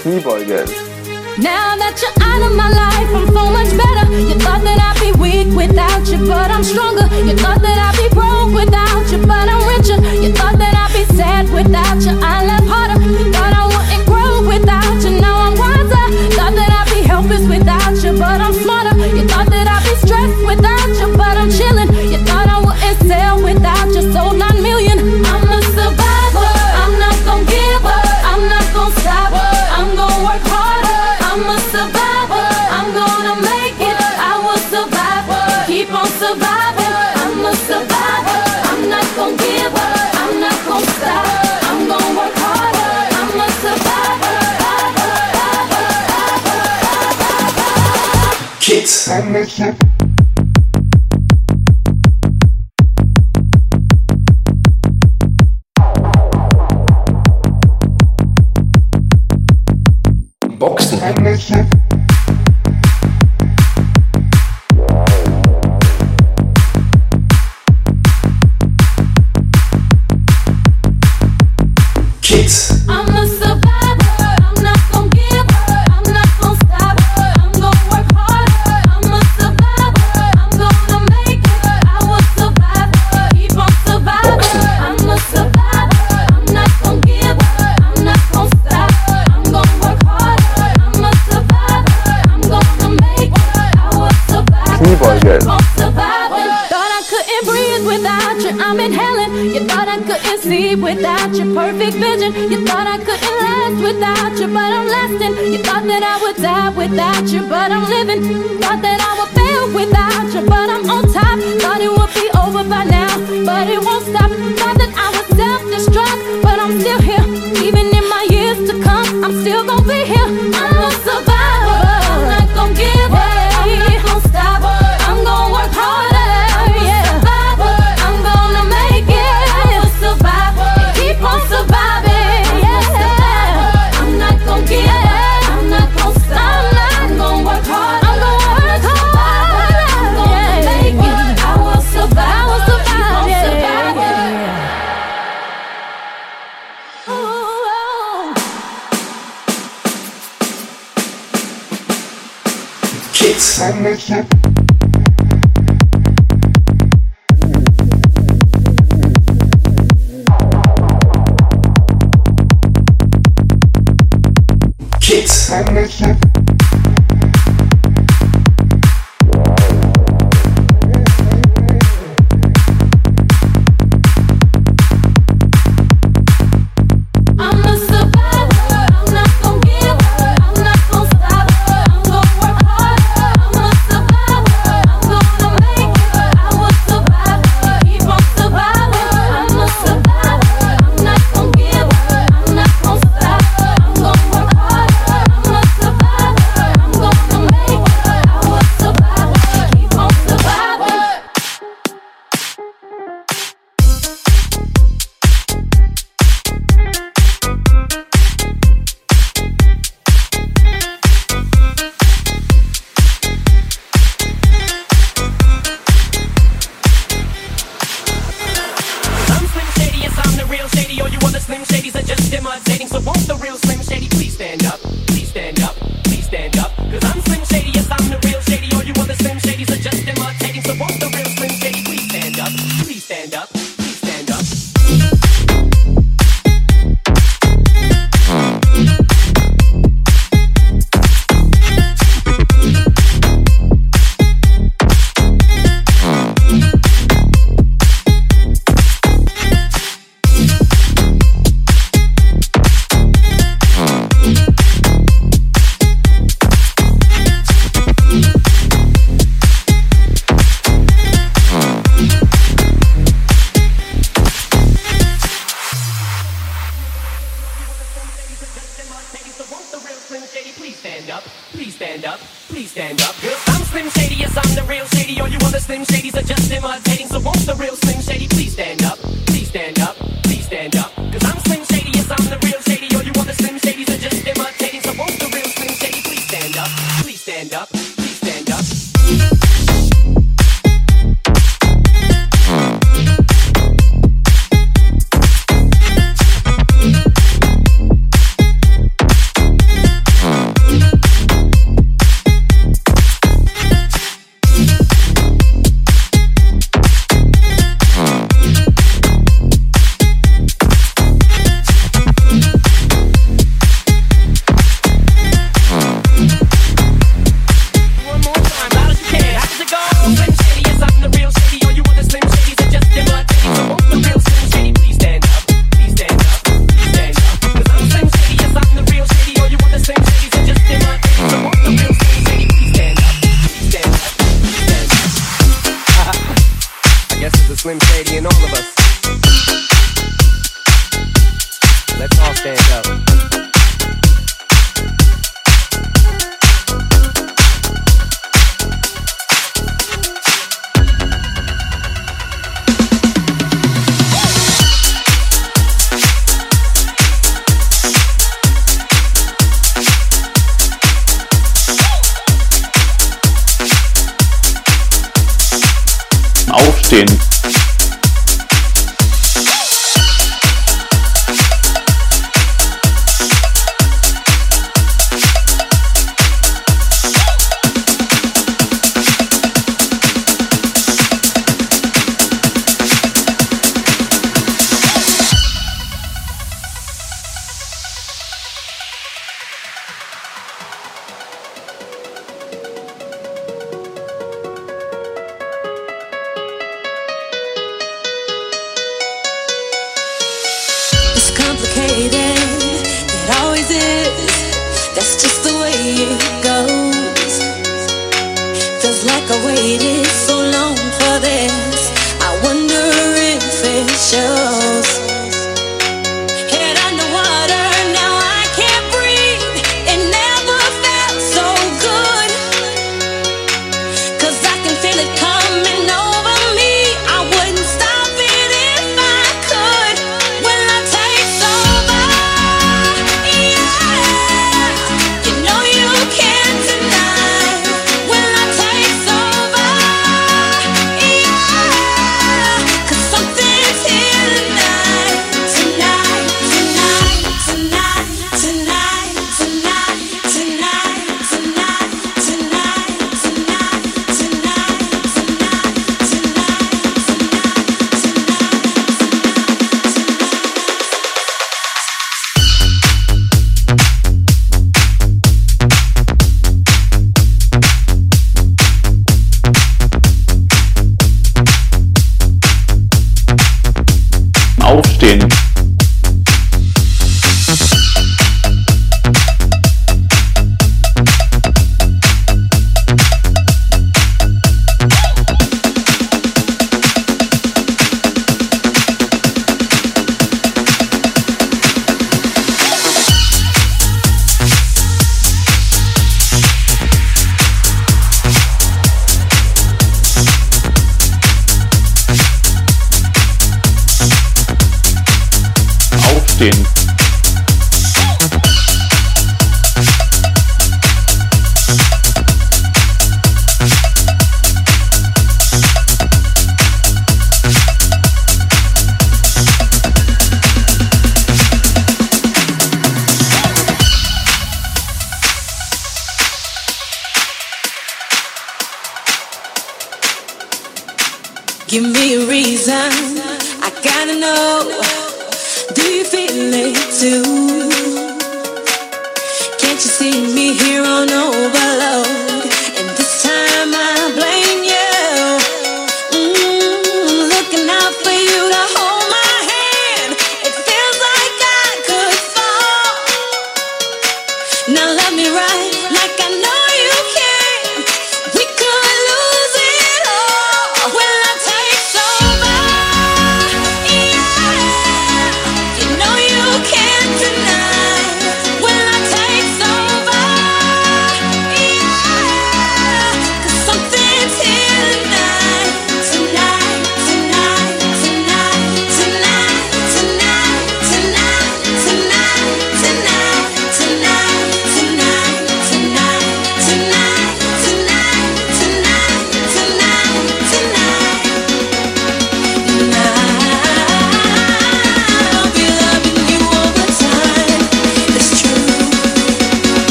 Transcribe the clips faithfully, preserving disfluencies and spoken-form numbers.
Kniebeugen. Now that you're out of my life, I'm so much better. You thought that I'd be weak without you, but I'm stronger. You thought that I'd be broke without you, but I'm richer. You thought that I'd be sad without you, I laugh harder. You thought I wouldn't grow without you, now I'm wiser. Thought that I'd be helpless without you, but I'm smarter. You thought that I'd be stressed without you, but I'm chilling. You thought I wouldn't sell without you, sold nine million. I'm a survivor, I'm not gonna give up, I'm not gonna stop, I'm gonna work harder. I'm a survivor, I'm gonna make it, I will survive, keep on surviving. I'm a survivor, I'm not gonna give up, I'm not gonna stop, I'm gonna work harder. I'm a survivor. Kids. I'm a survivor. Boxen. Kids. I'm a survivor, I'm not gonna give up, I'm not gonna stop, I'm gonna work harder. I'm a survivor, I'm gonna make it, I will survive, keep on surviving. I'm a survivor, I'm not gonna give up, I'm not gonna stop, I'm gonna work harder. I'm a survivor, I'm gonna make it, I will survive, Kniebeugen. keep on surviving. Thought I couldn't breathe without you, I'm inhaling. You thought I couldn't sleep without your perfect vision. You thought I couldn't last without you, but I'm lasting. You thought that I would die without you, but I'm living. Thought that I would fail without you, but I'm on top. Thought it would be over by now, but it won't stop. Thought that I would self-destruct, but I'm still here. Even in my years to come, I'm still gonna be here. I'm a survivor, I'm not gonna give up, I'm not gonna stop, I'm gonna work harder. Yeah, I'm gonna make it, I will survive, keep on surviving. Yeah, I'm not gonna give up, I'm not gonna stop, I'm gonna work hard, I'm gonna work hard. I'm gonna make it, I will survive, I will survive, keep on surviving. Ooh. Kids. I'm a survivor. Kids. I'm a survivor. I'm a survivor, I'm not gonna give up, I'm not gonna stop, I'm gonna work harder. I'm a survivor, I'm gonna make it, I will survive, keep on surviving. I'm a survivor, I'm not gonna give up, I'm not gonna stop, I'm gonna work harder. I'm a survivor, I'm gonna make it, I will survive, keep on surviving. I'm Slim Shady, yes, I'm the real Shady. All you other Slim Shadys are just imitating. So won't the real Slim Shady please stand up? Please stand up, please stand up. Cause I'm Slim Shady, yes, I'm the real Shady. All you other Slim Shadys are just imitating. So won't the real Slim Shady please stand up? Please stand up, please stand up. So won't the real Slim Shady please stand up? Please stand up, please stand up. Cause I'm Slim Shady, yes, I'm the real Shady. All you other Slim Shadys are just imitating. So won't the real Slim Shady please stand up? Please stand up, please stand up. Cause I'm Slim Shady, yes, I'm the real Shady. All you other Slim Shadys are just imitating. So won't the real Slim Shady please stand up? Please stand up, please stand up. Aufstehen. Aufstehen. Aufstehen. Give me a reason, I gotta know. Do you feel it too? Can't you see me here on overload? And this time I blame you. Mm, looking out for you to hold my hand. It feels like I could fall. Now love me right, like I know you can. We could lose it all. Will I take over?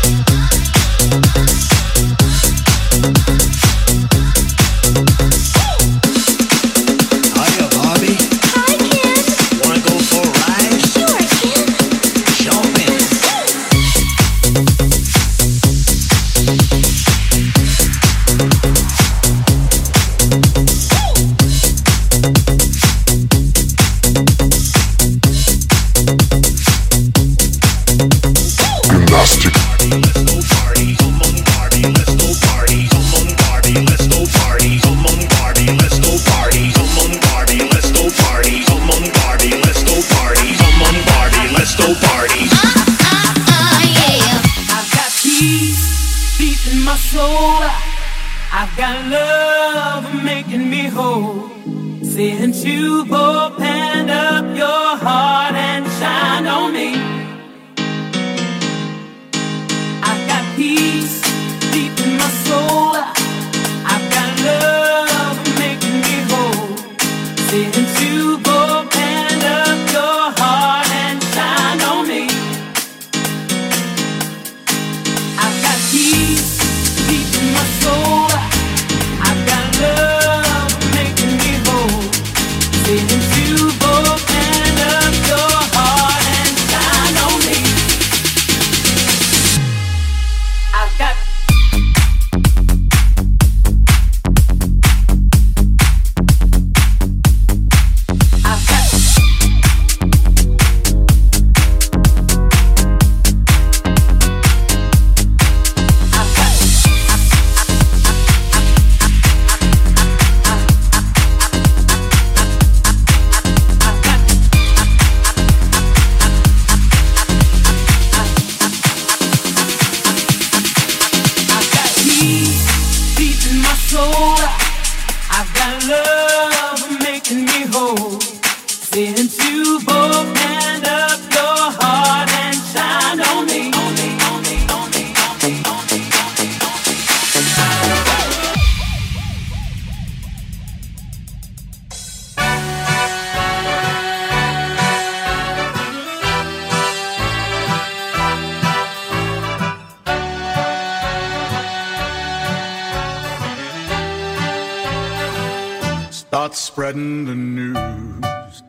Start spreading the news.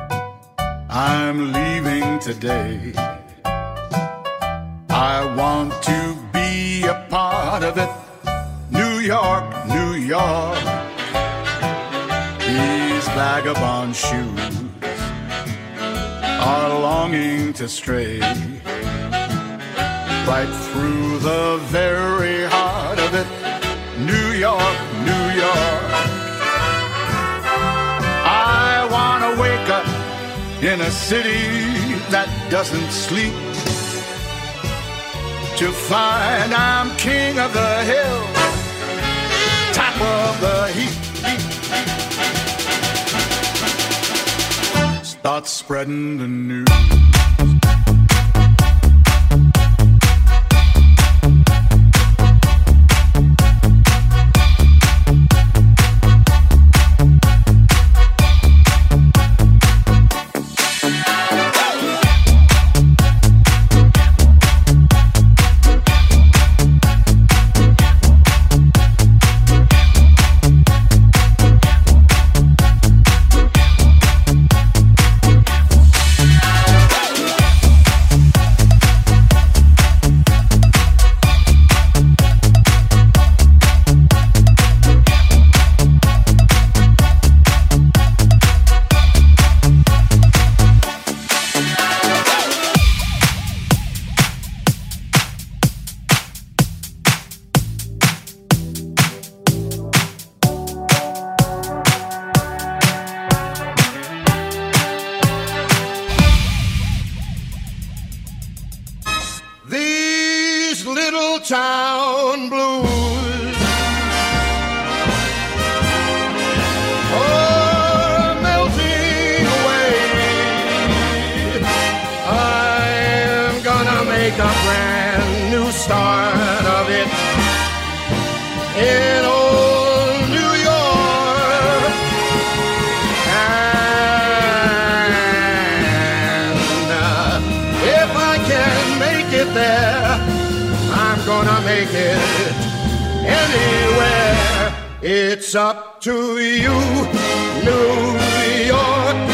I'm leaving today. I want to be a part of it. New York, New York. These vagabond shoes are longing to stray right through the very heart of it. New York, New York. I want to wake up in a city that doesn't sleep, to find I'm king of the hill, top of the heap. Start spreading the news. Town blues are melting away. I'm gonna make a brand new start of it in old New York. And uh, if I can make it there, take it anywhere. It's up to you, New York.